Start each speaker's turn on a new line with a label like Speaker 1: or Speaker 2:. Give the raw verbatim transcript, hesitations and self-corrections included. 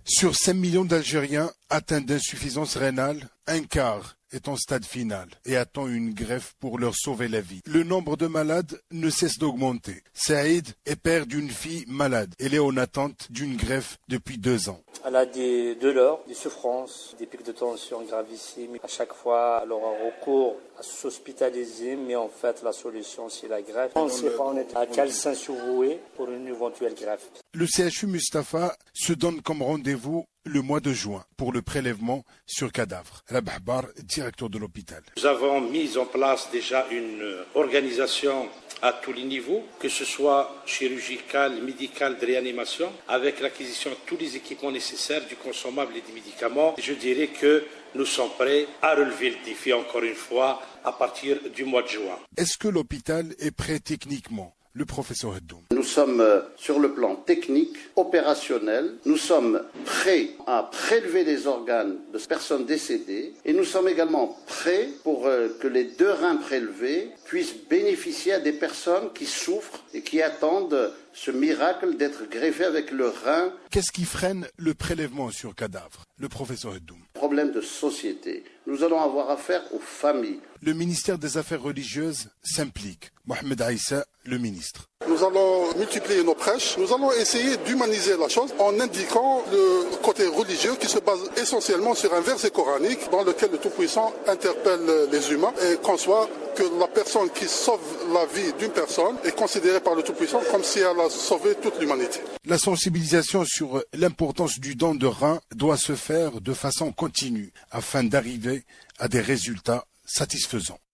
Speaker 1: Sur cinq millions d'Algériens atteints d'insuffisance rénale, un quart est en stade final et attend une greffe pour leur sauver la vie. Le nombre de malades ne cesse d'augmenter. Saïd est père d'une fille malade. Elle est en attente d'une greffe depuis deux ans.
Speaker 2: Elle a des douleurs, des souffrances, des pics de tension gravissimes. À chaque fois, elle aura recours à s'hospitaliser, mais en fait, la solution, c'est la greffe. On ne sait pas, on est à quel sein se vouer pour une éventuelle greffe.
Speaker 1: Le C H U Mustapha se donne comme rendez-vous le mois de juin pour le prélèvement sur cadavre. Rabah Bar, directeur de l'hôpital.
Speaker 3: Nous avons mis en place déjà une organisation à tous les niveaux, que ce soit chirurgical, médical, de réanimation, avec l'acquisition de tous les équipements nécessaires, du consommable et des médicaments. Je dirais que nous sommes prêts à relever le défi encore une fois à partir du mois de juin.
Speaker 1: Est-ce que l'hôpital est prêt techniquement ? Le professeur Haddoum.
Speaker 4: Nous sommes sur le plan technique, opérationnel, nous sommes prêts à prélever les organes de personnes décédées et nous sommes également prêts pour que les deux reins prélevés puissent bénéficier à des personnes qui souffrent et qui attendent ce miracle d'être greffés avec le rein.
Speaker 1: Qu'est-ce qui freine le prélèvement sur cadavre? Le professeur Haddoum.
Speaker 4: Problème de société. Nous allons avoir affaire aux familles.
Speaker 1: Le ministère des Affaires religieuses s'implique. Mohamed Aïssa, le ministre.
Speaker 5: Nous allons multiplier nos prêches. Nous allons essayer d'humaniser la chose en indiquant le côté religieux qui se base essentiellement sur un verset coranique dans lequel le Tout-Puissant interpelle les humains et conçoit que la personne qui sauve la vie d'une personne est considérée par le Tout-Puissant comme si elle a sauvé toute l'humanité.
Speaker 1: La sensibilisation sur l'importance du don de rein doit se faire de façon continue afin d'arriver à des résultats satisfaisants.